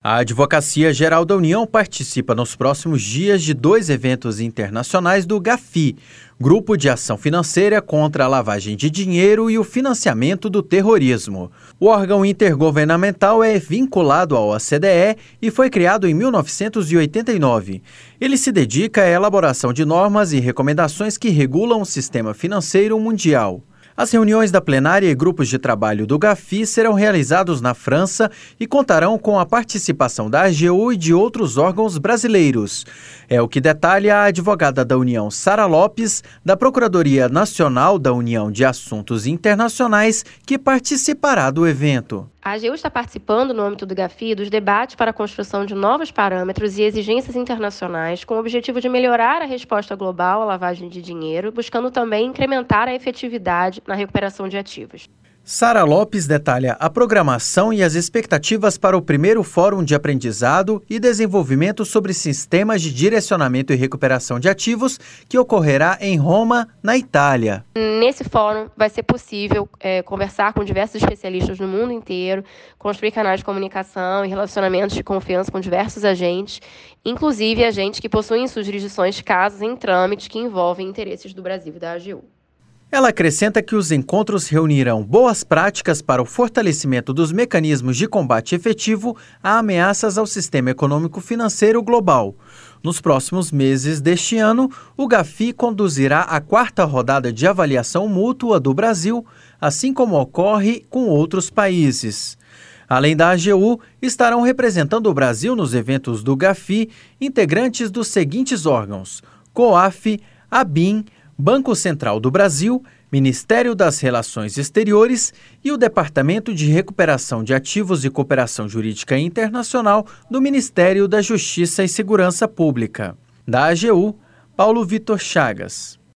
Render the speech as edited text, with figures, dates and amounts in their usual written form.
A Advocacia Geral da União participa nos próximos dias de 2 eventos internacionais do GAFI, Grupo de Ação Financeira contra a Lavagem de Dinheiro e o Financiamento do Terrorismo. O órgão intergovernamental é vinculado ao OCDE e foi criado em 1989. Ele se dedica à elaboração de normas e recomendações que regulam o sistema financeiro mundial. As reuniões da plenária e grupos de trabalho do GAFI serão realizados na França e contarão com a participação da AGU e de outros órgãos brasileiros. É o que detalha a advogada da União, Sara Lopes, da Procuradoria Nacional da União de Assuntos Internacionais, que participará do evento. A AGU está participando, no âmbito do GAFI, dos debates para a construção de novos parâmetros e exigências internacionais com o objetivo de melhorar a resposta global à lavagem de dinheiro, buscando também incrementar a efetividade na recuperação de ativos. Sara Lopes detalha a programação e as expectativas para o primeiro Fórum de Aprendizado e Desenvolvimento sobre Sistemas de Direcionamento e Recuperação de Ativos, que ocorrerá em Roma, na Itália. Nesse fórum vai ser possível conversar com diversos especialistas no mundo inteiro, construir canais de comunicação e relacionamentos de confiança com diversos agentes, inclusive agentes que possuem em suas jurisdições casos em trâmite que envolvem interesses do Brasil e da AGU. Ela acrescenta que os encontros reunirão boas práticas para o fortalecimento dos mecanismos de combate efetivo a ameaças ao sistema econômico-financeiro global. Nos próximos meses deste ano, o GAFI conduzirá a 4ª rodada de avaliação mútua do Brasil, assim como ocorre com outros países. Além da AGU, estarão representando o Brasil nos eventos do GAFI integrantes dos seguintes órgãos: COAF, ABIN, Banco Central do Brasil, Ministério das Relações Exteriores e o Departamento de Recuperação de Ativos e Cooperação Jurídica Internacional do Ministério da Justiça e Segurança Pública. Da AGU, Paulo Vitor Chagas.